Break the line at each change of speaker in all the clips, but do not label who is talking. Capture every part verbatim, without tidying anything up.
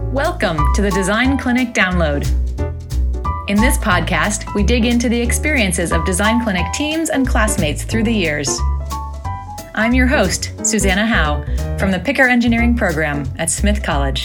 Welcome to the Design Clinic Download. In this podcast, we dig into the experiences of Design Clinic teams and classmates through the years. I'm your host, Susanna Howe, from the Picker Engineering Program at Smith College.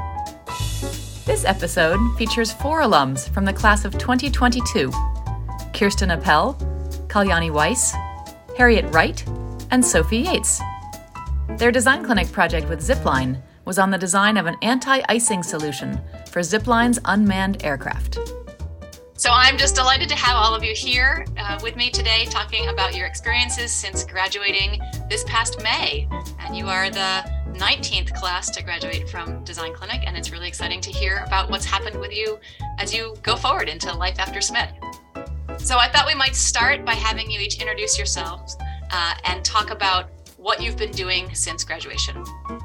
This episode features four alums from the class of twenty twenty-two: Kirsten Appel, Kalyani Weiss, Harriet Wright, and Sophie Yates. Their Design Clinic project with Zipline was on the design of an anti-icing solution for Zipline's unmanned aircraft. So I'm just delighted to have all of you here uh, with me today talking about your experiences since graduating this past May. And you are the nineteenth class to graduate from Design Clinic, and it's really exciting to hear about what's happened with you as you go forward into life after Smith. So I thought we might start by having you each introduce yourselves uh, and talk about what you've been doing since graduation.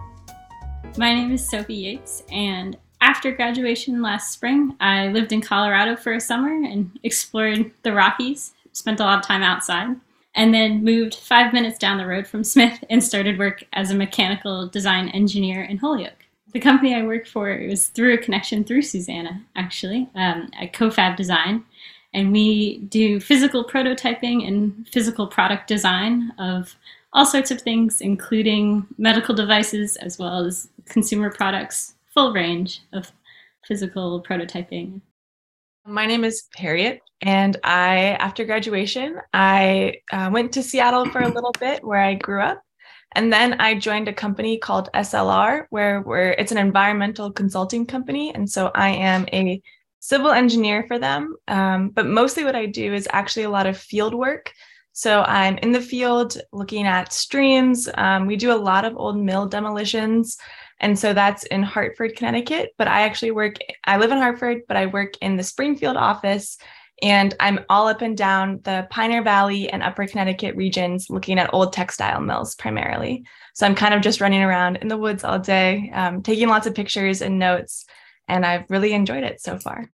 My name is Sophie Yates, and after graduation last spring, I lived in Colorado for a summer and explored the Rockies, spent a lot of time outside, and then moved five minutes down the road from Smith and started work as a mechanical design engineer in Holyoke. The company I work for was through a connection through Susanna, actually, um, at CoFab Design, and we do physical prototyping and physical product design of all sorts of things, including medical devices as well as consumer products, full range of physical prototyping.
My name is Harriet, and I, after graduation, I uh, went to Seattle for a little bit where I grew up. And then I joined a company called S L R, where we're, it's an environmental consulting company. And so I am a civil engineer for them. Um, but mostly what I do is actually a lot of field work. So I'm in the field looking at streams. Um, we do a lot of old mill demolitions. And so that's in Hartford, Connecticut. But I actually work, I live in Hartford, but I work in the Springfield office. And I'm all up and down the Pioneer Valley and Upper Connecticut regions looking at old textile mills primarily. So I'm kind of just running around in the woods all day, um, taking lots of pictures and notes. And I've really enjoyed it so far.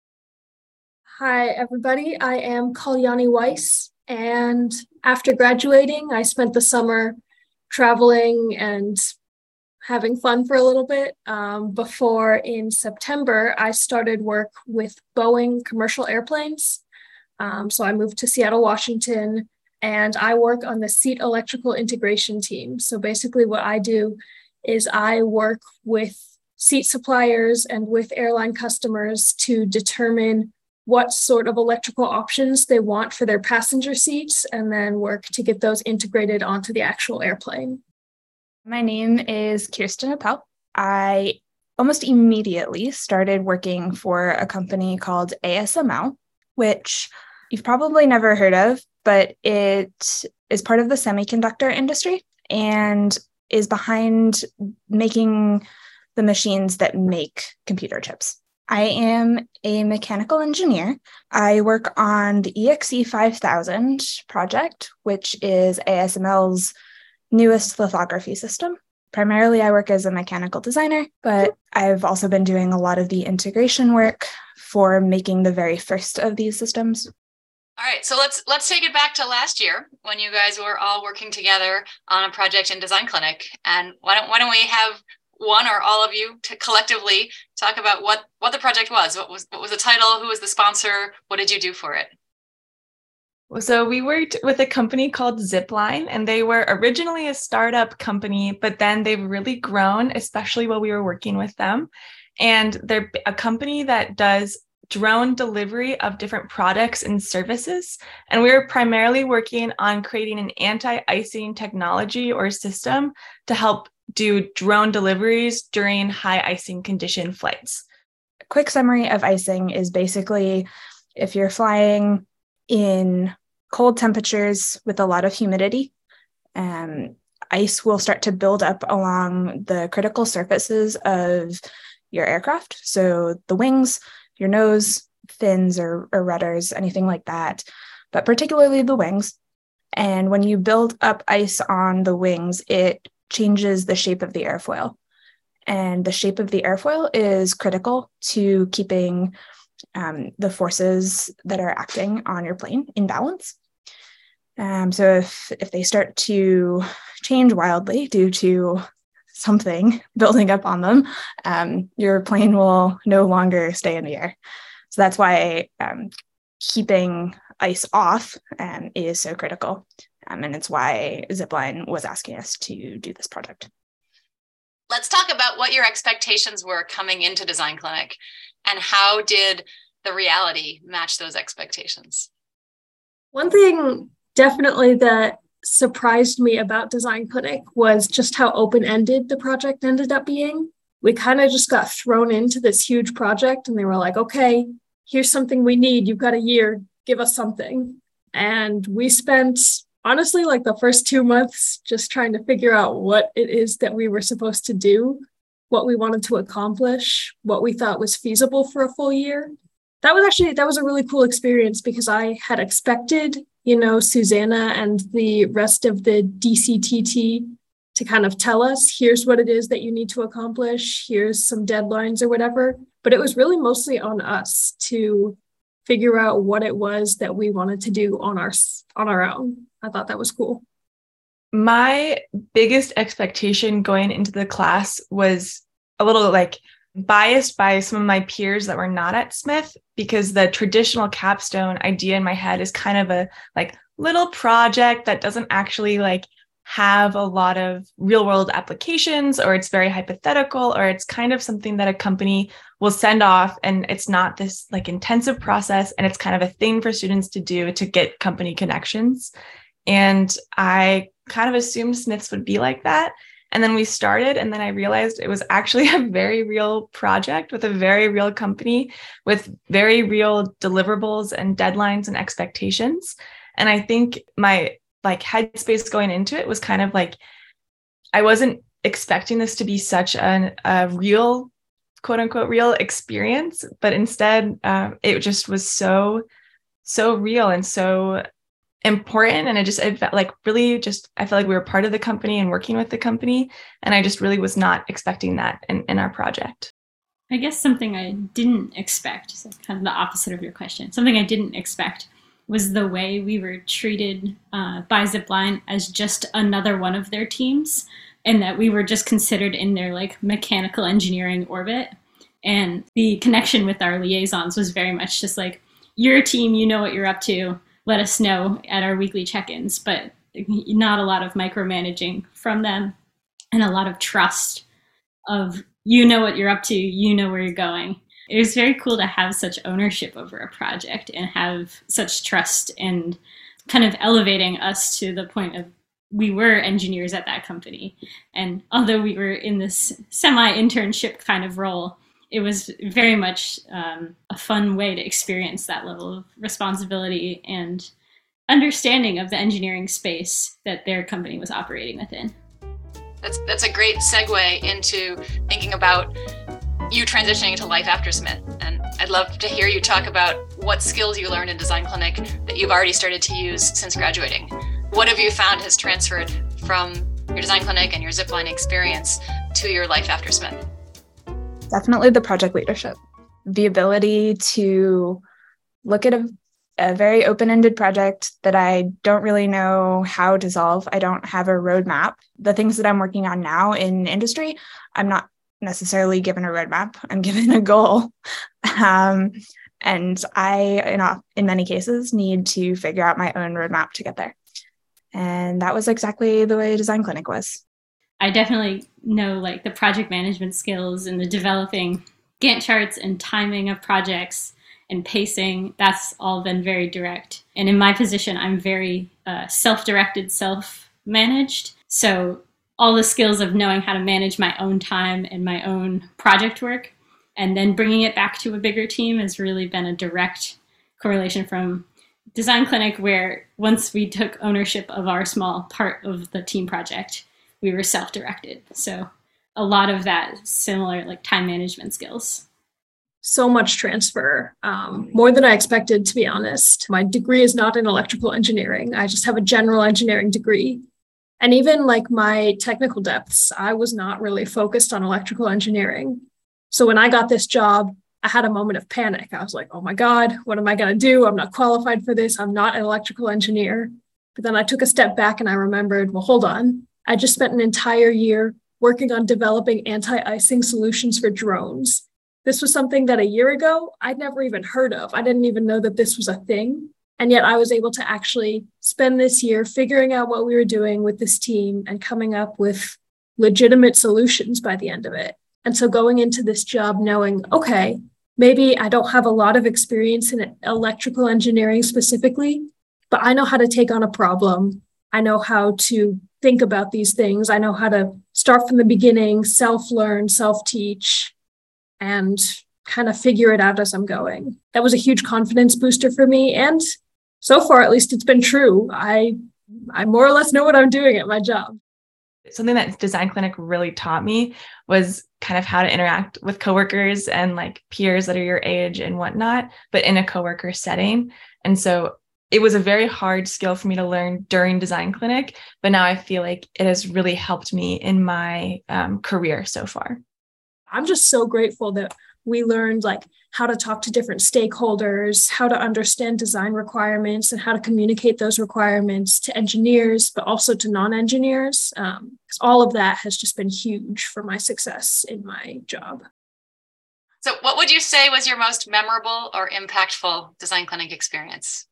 Hi, everybody. I am Kalyani Weiss. And after graduating, I spent the summer traveling and having fun for a little bit um, before in September, I started work with Boeing commercial airplanes. Um, so I moved to Seattle, Washington, and I work on the seat electrical integration team. So basically what I do is I work with seat suppliers and with airline customers to determine what sort of electrical options they want for their passenger seats, and then work to get those integrated onto the actual airplane.
My name is Kirsten Appel. I almost immediately started working for a company called A S M L, which you've probably never heard of, but it is part of the semiconductor industry and is behind making the machines that make computer chips. I am a mechanical engineer. I work on the E X E five thousand project, which is A S M L's newest lithography system. Primarily, I work as a mechanical designer, but I've also been doing a lot of the integration work for making the very first of these systems.
All right, so let's let's take it back to last year when you guys were all working together on a project in Design Clinic. And why don't why don't we have one or all of you to collectively talk about what, what the project was. What was what was the title? Who was the sponsor? What did you do for it?
So we worked with a company called Zipline, and they were originally a startup company, but then they've really grown, especially while we were working with them. And they're a company that does drone delivery of different products and services. And we were primarily working on creating an anti-icing technology or system to help do drone deliveries during high icing condition flights.
A quick summary of icing is basically if you're flying in cold temperatures with a lot of humidity, um, ice will start to build up along the critical surfaces of your aircraft. So the wings, your nose, fins or, or rudders, anything like that, but particularly the wings. And when you build up ice on the wings, it changes the shape of the airfoil. And the shape of the airfoil is critical to keeping um, the forces that are acting on your plane in balance. Um, so if, if they start to change wildly due to something building up on them, um, your plane will no longer stay in the air. So that's why um, keeping ice off um, is so critical. Um, and it's why Zipline was asking us to do this project.
Let's talk about what your expectations were coming into Design Clinic and how did the reality match those expectations?
One thing definitely that surprised me about Design Clinic was just how open-ended the project ended up being. We kind of just got thrown into this huge project and they were like, okay, here's something we need. You've got a year, give us something. And we spent, honestly, like the first two months just trying to figure out what it is that we were supposed to do, what we wanted to accomplish, what we thought was feasible for a full year. That was actually, that was a really cool experience because I had expected, you know, Susanna and the rest of the D C T T to kind of tell us, here's what it is that you need to accomplish, here's some deadlines or whatever. But it was really mostly on us to figure out what it was that we wanted to do on our, on our own. I thought that was cool.
My biggest expectation going into the class was a little like biased by some of my peers that were not at Smith, because the traditional capstone idea in my head is kind of a like little project that doesn't actually like have a lot of real world applications, or it's very hypothetical, or it's kind of something that a company will send off and it's not this like intensive process, and it's kind of a thing for students to do to get company connections. And I kind of assumed Smiths would be like that. And then we started, and then I realized it was actually a very real project with a very real company with very real deliverables and deadlines and expectations. And I think my like headspace going into it was kind of like, I wasn't expecting this to be such an, a real, quote unquote, real experience, but instead um, it just was so, so real and so important. And it just, it felt like really just, I felt like we were part of the company and working with the company. And I just really was not expecting that in, in our project.
I guess something I didn't expect, so kind of the opposite of your question, something I didn't expect was the way we were treated uh, by Zipline as just another one of their teams, and that we were just considered in their like mechanical engineering orbit. And the connection with our liaisons was very much just like, you're a team, you know what you're up to, let us know at our weekly check-ins, but not a lot of micromanaging from them, and a lot of trust of, you know what you're up to, you know where you're going. It was very cool to have such ownership over a project and have such trust, and kind of elevating us to the point of, we were engineers at that company. And although we were in this semi-internship kind of role, it was very much um, a fun way to experience that level of responsibility and understanding of the engineering space that their company was operating within.
That's that's a great segue into thinking about you transitioning into life after Smith. And I'd love to hear you talk about what skills you learned in Design Clinic that you've already started to use since graduating. What have you found has transferred from your Design Clinic and your Zipline experience to your life after Smith?
Definitely the project leadership, the ability to look at a, a very open-ended project that I don't really know how to solve. I don't have a roadmap. The things that I'm working on now in industry, I'm not necessarily given a roadmap. I'm given a goal. Um, and I, you know, in many cases, need to figure out my own roadmap to get there. And that was exactly the way Design Clinic was.
I definitely know like the project management skills and the developing Gantt charts and timing of projects and pacing. That's all been very direct. And in my position, I'm very uh, self-directed, self-managed. So all the skills of knowing how to manage my own time and my own project work, and then bringing it back to a bigger team, has really been a direct correlation from Design Clinic, where once we took ownership of our small part of the team project, we were self-directed. So a lot of that similar like time management skills.
So much transfer, um, more than I expected, to be honest. My degree is not in electrical engineering. I just have a general engineering degree. And even like my technical depths, I was not really focused on electrical engineering. So when I got this job, I had a moment of panic. I was like, oh my God, what am I going to do? I'm not qualified for this. I'm not an electrical engineer. But then I took a step back and I remembered, well, hold on. I just spent an entire year working on developing anti-icing solutions for drones. This was something that a year ago, I'd never even heard of. I didn't even know that this was a thing. And yet I was able to actually spend this year figuring out what we were doing with this team and coming up with legitimate solutions by the end of it. And so going into this job knowing, okay, maybe I don't have a lot of experience in electrical engineering specifically, but I know how to take on a problem. I know how to think about these things. I know how to start from the beginning, self-learn, self-teach, and kind of figure it out as I'm going. That was a huge confidence booster for me. And so far, at least it's been true. I, I more or less know what I'm doing at my job.
Something that Design Clinic really taught me was kind of how to interact with coworkers and like peers that are your age and whatnot, but in a coworker setting. And so it was a very hard skill for me to learn during Design Clinic, but now I feel like it has really helped me in my um, career so far.
I'm just so grateful that we learned like how to talk to different stakeholders, how to understand design requirements, and how to communicate those requirements to engineers, but also to non-engineers. Um, because all of that has just been huge for my success in my job.
So what would you say was your most memorable or impactful Design Clinic experience?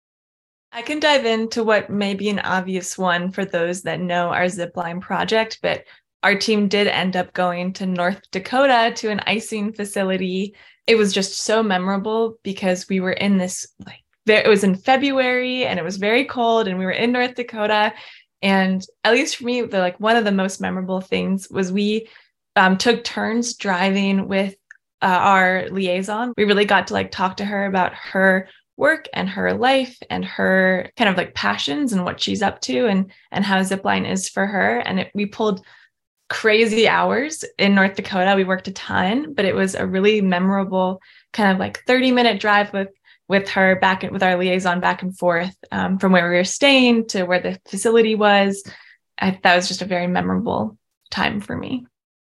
I can dive into what may be an obvious one for those that know our Zipline project, but our team did end up going to North Dakota to an icing facility. It was just so memorable because we were in this, like, it was in February and it was very cold and we were in North Dakota. And at least for me, the like one of the most memorable things was we um, took turns driving with uh, our liaison. We really got to like talk to her about her work and her life and her kind of like passions and what she's up to and, and how Zipline is for her. And it, we pulled crazy hours in North Dakota. We worked a ton, but it was a really memorable kind of like thirty minute drive with, with her back with our liaison back and forth um, from where we were staying to where the facility was. I, that was just a very memorable time for me.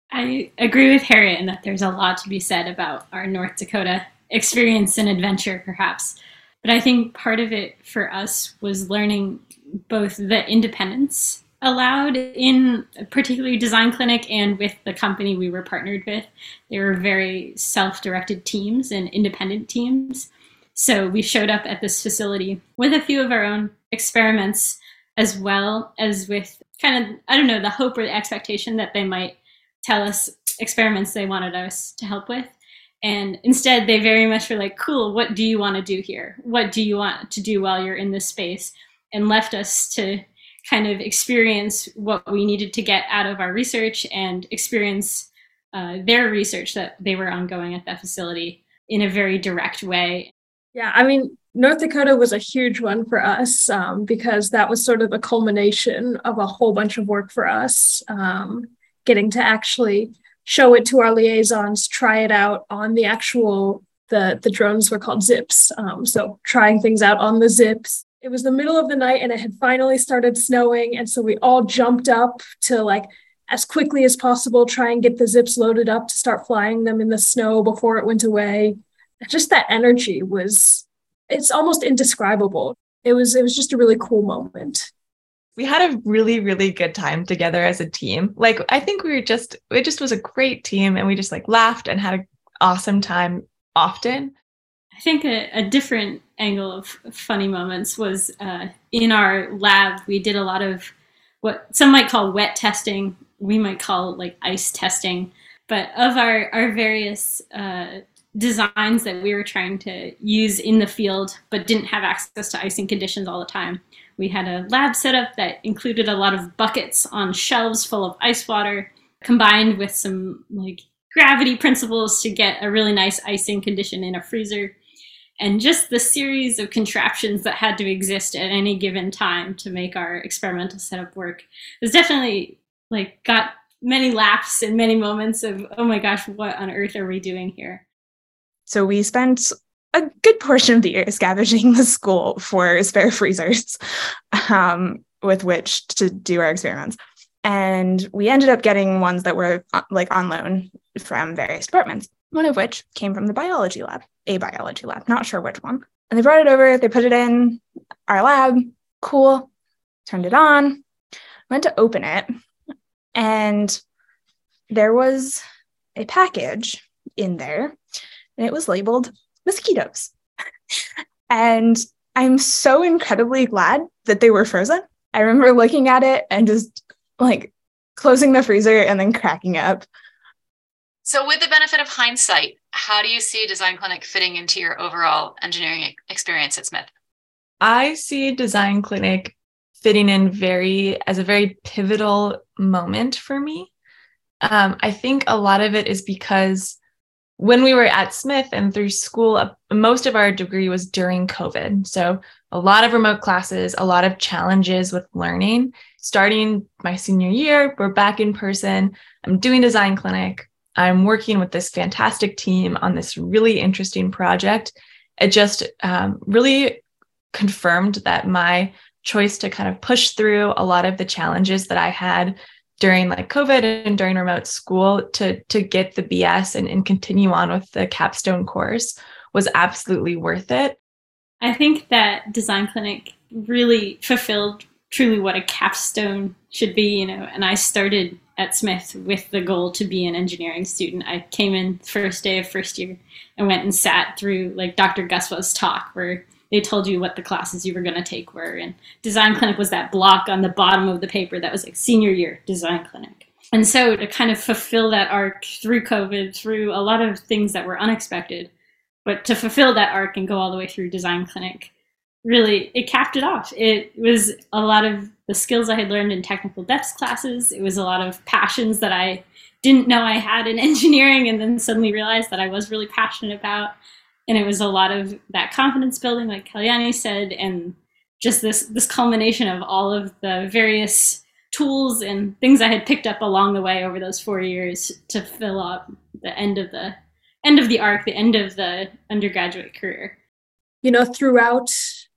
I agree with Harriet in that there's a lot to be said about our North Dakota experience and adventure, perhaps. But I think part of it for us was learning both the independence allowed in particularly Design Clinic and with the company we were partnered with. They were very self-directed teams and independent teams. So we showed up at this facility with a few of our own experiments, as well as with kind of, I don't know, the hope or the expectation that they might tell us experiments they wanted us to help with. And instead, they very much were like, cool, what do you want to do here? What do you want to do while you're in this space? And left us to kind of experience what we needed to get out of our research and experience uh, their research that they were ongoing at that facility in a very direct way.
Yeah, I mean, North Dakota was a huge one for us um, because that was sort of a culmination of a whole bunch of work for us, um, getting to actually show it to our liaisons, try it out on the actual, the, the drones were called Zips. Um, so trying things out on the Zips. It was the middle of the night and it had finally started snowing. And so we all jumped up to like, as quickly as possible, try and get the Zips loaded up to start flying them in the snow before it went away. Just that energy was, it's almost indescribable. It was, it was just a really cool moment.
We had a really, really good time together as a team. Like, I think we were just, it just was a great team and we just like laughed and had an awesome time often.
I think a, a different angle of funny moments was uh, in our lab, we did a lot of what some might call wet testing. We might call like ice testing, but of our, our various uh, designs that we were trying to use in the field, but didn't have access to icing conditions all the time. We had a lab setup that included a lot of buckets on shelves full of ice water, combined with some like gravity principles to get a really nice icing condition in a freezer. And just the series of contraptions that had to exist at any given time to make our experimental setup work was definitely like got many laughs and many moments of, oh my gosh, what on earth are we doing here?
So we spent a good portion of the year scavenging the school for spare freezers um, with which to do our experiments. And we ended up getting ones that were uh, like on loan from various departments, one of which came from the biology lab, a biology lab, not sure which one. And they brought it over, they put it in our lab, cool, turned it on, went to open it, and there was a package in there and it was labeled mosquitoes. And I'm so incredibly glad that they were frozen. I remember looking at it and just like closing the freezer and then cracking up.
So with the benefit of hindsight, how do you see Design Clinic fitting into your overall engineering experience at Smith?
I see Design Clinic fitting in very as a very pivotal moment for me. Um, I think a lot of it is because when we were at Smith and through school, uh, most of our degree was during COVID. So a lot of remote classes, a lot of challenges with learning. Starting my senior year, we're back in person. I'm doing Design Clinic. I'm working with this fantastic team on this really interesting project. It just um, really confirmed that my choice to kind of push through a lot of the challenges that I had during like COVID and during remote school to, to get the B S and, and continue on with the capstone course was absolutely worth it.
I think that Design Clinic really fulfilled truly what a capstone should be, you know, and I started at Smith with the goal to be an engineering student. I came in first day of first year and went and sat through like Doctor Guswa's talk where they told you what the classes you were going to take were. And Design Clinic was that block on the bottom of the paper that was like senior year Design Clinic. And so to kind of fulfill that arc through COVID, through a lot of things that were unexpected, but to fulfill that arc and go all the way through Design Clinic, really, it capped it off. It was a lot of the skills I had learned in technical depths classes. It was a lot of passions that I didn't know I had in engineering and then suddenly realized that I was really passionate about. And it was a lot of that confidence building, like Kalyani said, and just this this culmination of all of the various tools and things I had picked up along the way over those four years to fill up the end of the end of the arc, the end of the undergraduate career.
You know, throughout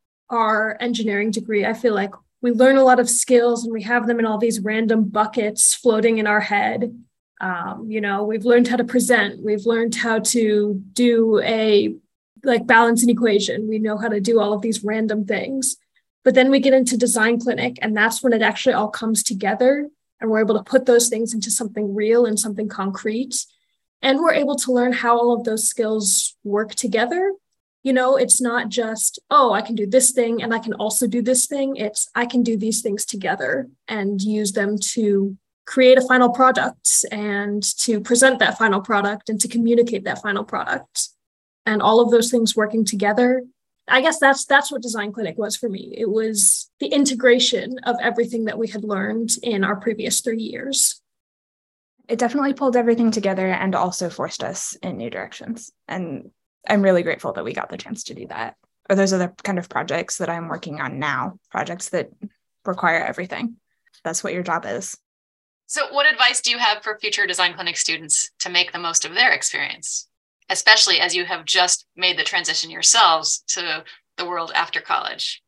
our engineering degree, I feel like we learn a lot of skills and we have them in all these random buckets floating in our head. Um, you know, we've learned how to present. We've learned how to do a like balance an equation. We know how to do all of these random things. But then we get into Design Clinic, and that's when it actually all comes together. And we're able to put those things into something real and something concrete. And we're able to learn how all of those skills work together. You know, it's not just, oh, I can do this thing and I can also do this thing. It's I can do these things together and use them to create a final product and to present that final product and to communicate that final product. And all of those things working together. I guess that's that's what Design Clinic was for me. It was the integration of everything that we had learned in our previous three years.
It definitely pulled everything together and also forced us in new directions. And I'm really grateful that we got the chance to do that. Or those are the kind of projects that I'm working on now, projects that require everything. That's what your job is.
So what advice do you have for future Design Clinic students to make the most of their experience, especially as you have just made the transition yourselves to the world after college?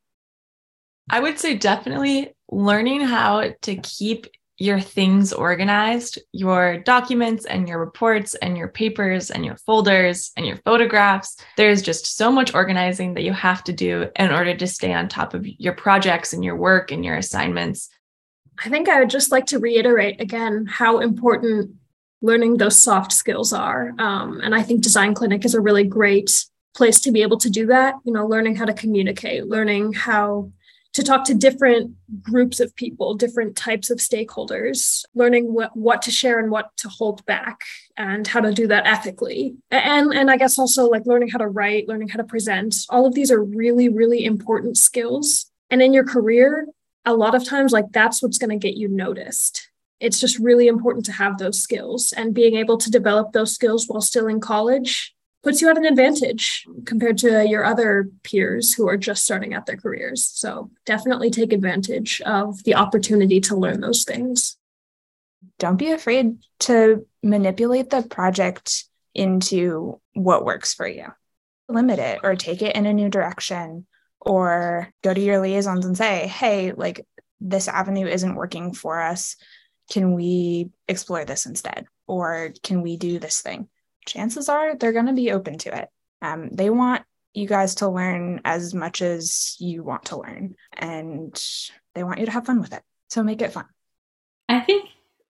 I would say definitely learning how to keep your things organized, your documents and your reports and your papers and your folders and your photographs. There's just so much organizing that you have to do in order to stay on top of your projects and your work and your assignments.
I think I would just like to reiterate again how important learning those soft skills are. Um, and I think Design Clinic is a really great place to be able to do that. You know, learning how to communicate, learning how to talk to different groups of people, different types of stakeholders, learning what, what to share and what to hold back and how to do that ethically. And, and I guess also like learning how to write, learning how to present. All of these are really, really important skills. And in your career, a lot of times, like that's what's going to get you noticed. It's just really important to have those skills, and being able to develop those skills while still in college puts you at an advantage compared to your other peers who are just starting out their careers. So definitely take advantage of the opportunity to learn those things.
Don't be afraid to manipulate the project into what works for you. Limit it or take it in a new direction, or go to your liaisons and say, hey, like this avenue isn't working for us. Can we explore this instead? Or can we do this thing? Chances are they're going to be open to it. Um, they want you guys to learn as much as you want to learn, and they want you to have fun with it. So make it fun.
I think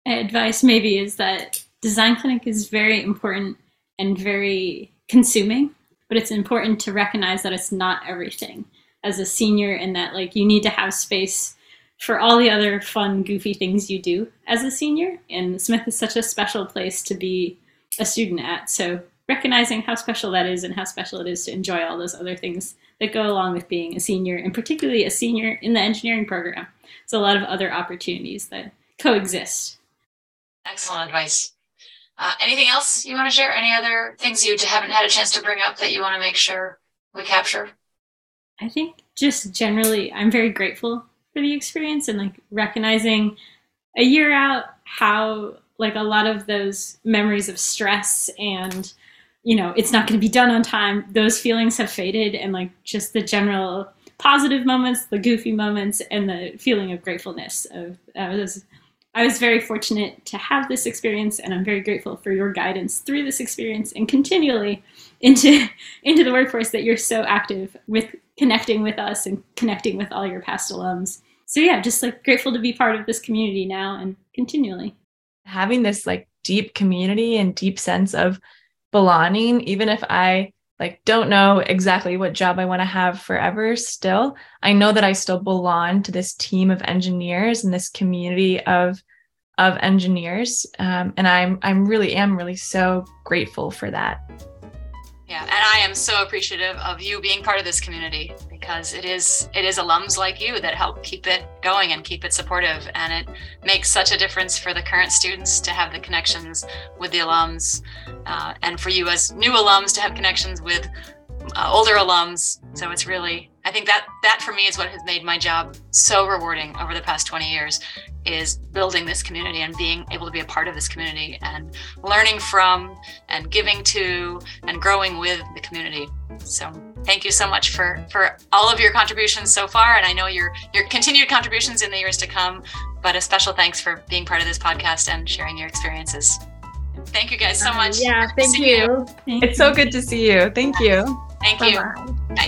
advice maybe is that Design Clinic is very important and very consuming, but it's important to recognize that it's not everything as a senior, and that like you need to have space for all the other fun, goofy things you do as a senior. And Smith is such a special place to be a student at. So recognizing how special that is and how special it is to enjoy all those other things that go along with being a senior, and particularly a senior in the engineering program. So a lot of other opportunities that coexist.
Excellent advice. Uh, anything else you want to share? Any other things you haven't had a chance to bring up that you want to make sure we capture?
I think just generally, I'm very grateful for the experience, and like recognizing a year out how like a lot of those memories of stress and, you know, it's not going to be done on time, those feelings have faded, and like just the general positive moments, the goofy moments, and the feeling of gratefulness of I was I was very fortunate to have this experience, and I'm very grateful for your guidance through this experience and continually into into the workforce, that you're so active with connecting with us and connecting with all your past alums. So yeah, just like grateful to be part of this community now and continually.
Having this like deep community and deep sense of belonging, even if I like don't know exactly what job I want to have forever, still, I know that I still belong to this team of engineers and this community of of engineers. Um, and I'm I'm really am really so grateful for that.
Yeah, and I am so appreciative of you being part of this community, because it is it is alums like you that help keep it going and keep it supportive. And it makes such a difference for the current students to have the connections with the alums, uh, and for you as new alums to have connections with uh, older alums. So it's really, I think that that for me is what has made my job so rewarding over the past twenty years, is building this community and being able to be a part of this community and learning from and giving to and growing with the community. So thank you so much for, for all of your contributions so far. And I know your, your continued contributions in the years to come, but a special thanks for being part of this podcast and sharing your experiences. Thank you guys so much.
Uh, yeah, thank you.
you. It's so good to see you. Thank you.
Thank you.
Bye-bye.
Bye.